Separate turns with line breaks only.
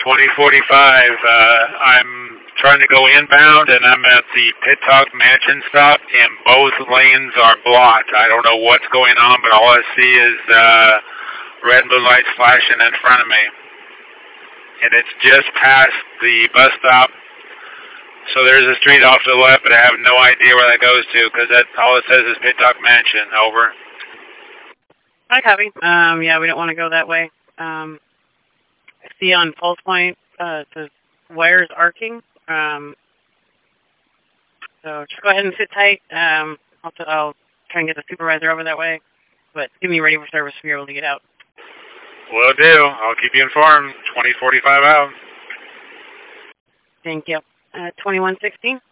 2045. I'm trying to go inbound, and I'm at the Pittock Mansion stop, and both lanes are blocked. I don't know what's going on, but all I see is red and blue lights flashing in front of me. And it's just past the bus stop. So there's a street off to the left, but I have no idea where that goes to, because all it says is Pittock Mansion. Over.
Hi, copy. Yeah, we don't want to go that way. I see on Pulse Point, it says wires arcing. So just go ahead and sit tight. I'll try and get the supervisor over that way. But get me ready for service if you're able to get out.
Will do. I'll keep you informed. 2045 out.
Thank you. 2116.